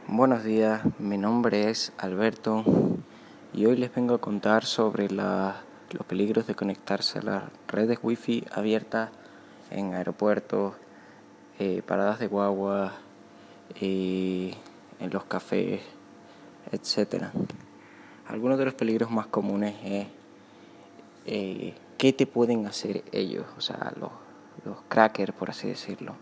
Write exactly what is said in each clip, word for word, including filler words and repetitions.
Buenos días, mi nombre es Alberto y hoy les vengo a contar sobre la, los peligros de conectarse a las redes wifi abiertas en aeropuertos, eh, paradas de guagua, eh, en los cafés, etcétera. Algunos de los peligros más comunes es eh, qué te pueden hacer ellos, o sea, los, los crackers, por así decirlo.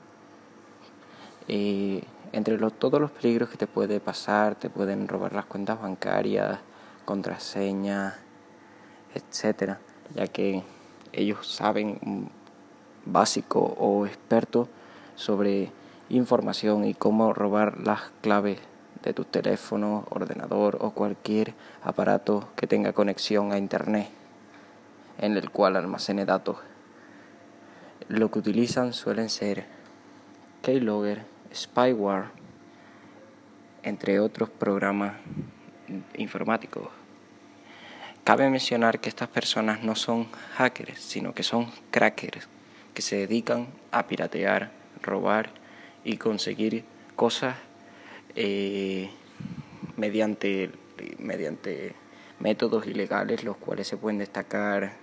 Eh, entre los, todos los peligros que te puede pasar, te pueden robar las cuentas bancarias, contraseñas, etcétera, ya que ellos saben un básico o experto sobre información y cómo robar las claves de tu teléfono, ordenador o cualquier aparato que tenga conexión a internet en el cual almacene datos. Lo que utilizan suelen ser keylogger, spyware, entre otros programas informáticos. Cabe mencionar que estas personas no son hackers, sino que son crackers, que se dedican a piratear, robar y conseguir cosas eh, mediante, mediante métodos ilegales, los cuales se pueden destacar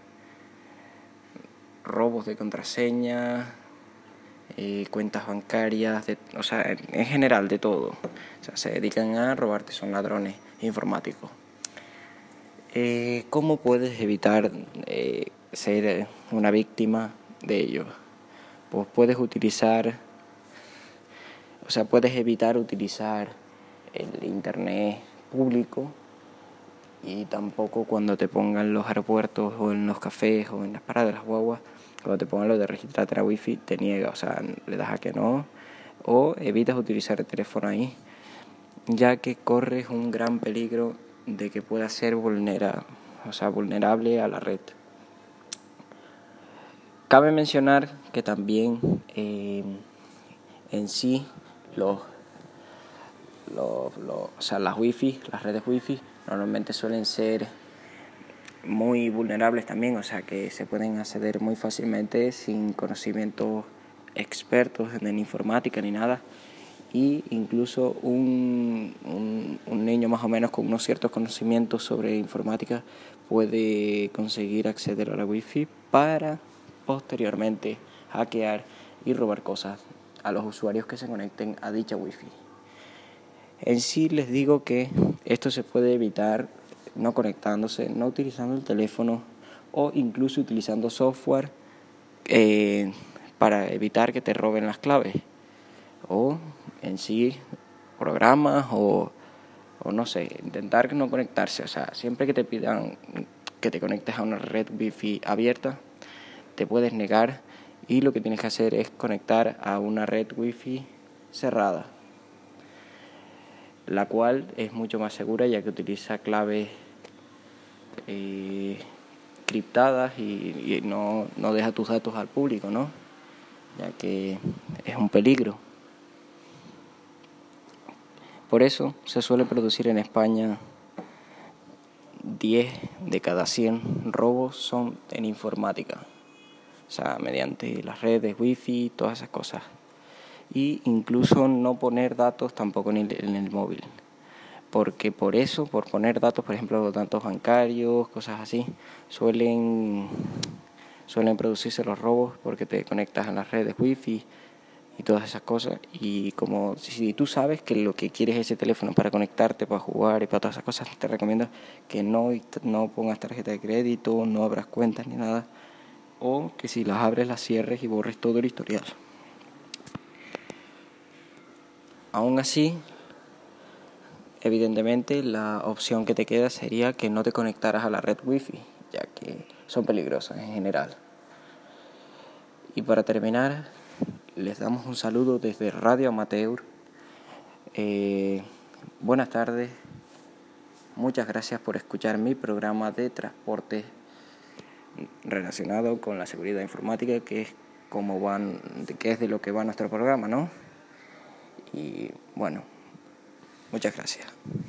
robos de contraseña, Eh, cuentas bancarias, de, o sea, en general de todo. O sea, se dedican a robarte, son ladrones informáticos. Eh, ¿Cómo puedes evitar eh, ser una víctima de ellos? Pues puedes utilizar, o sea, puedes evitar utilizar el internet público y tampoco cuando te pongan en los aeropuertos o en los cafés o en las paradas de las guaguas. Cuando te pongan lo de registrarte a la wifi, te niega, o sea, le das a que no, o evitas utilizar el teléfono ahí, ya que corres un gran peligro de que pueda ser vulnera, o sea, vulnerable a la red. Cabe mencionar que también eh, en sí los, los, los, o sea, las wifi, las redes wifi, normalmente suelen ser muy vulnerables también, o sea que se pueden acceder muy fácilmente sin conocimientos expertos en informática ni nada, y incluso un, un, un niño más o menos con unos ciertos conocimientos sobre informática puede conseguir acceder a la wifi para posteriormente hackear y robar cosas a los usuarios que se conecten a dicha wifi. En sí les digo que esto se puede evitar no conectándose, no utilizando el teléfono o incluso utilizando software eh, para evitar que te roben las claves, o en sí programas o, o no sé, intentar no conectarse. O sea, siempre que te pidan que te conectes a una red wifi abierta, te puedes negar y lo que tienes que hacer es conectar a una red wifi cerrada, la cual es mucho más segura ya que utiliza claves eh, criptadas y, y no, no deja tus datos al público, ¿no? Ya que es un peligro. Por eso se suele producir en España diez de cada cien robos son en informática, o sea, mediante las redes, wifi, todas esas cosas. Y incluso no poner datos tampoco en el, en el móvil, porque por eso, por poner datos, por ejemplo, datos bancarios, cosas así, suelen, suelen producirse los robos porque te conectas a las redes wifi y todas esas cosas. Y como si tú sabes que lo que quieres es ese teléfono para conectarte, para jugar y para todas esas cosas, te recomiendo que no, no pongas tarjeta de crédito, no abras cuentas ni nada, o que si las abres las cierres y borres todo el historial. Aún así, evidentemente la opción que te queda sería que no te conectaras a la red wifi, ya que son peligrosas en general. Y para terminar, les damos un saludo desde Radio Amateur. Eh, buenas tardes, muchas gracias por escuchar mi programa de transporte relacionado con la seguridad informática, que es como van, que es de lo que va nuestro programa, ¿no? Y bueno, muchas gracias.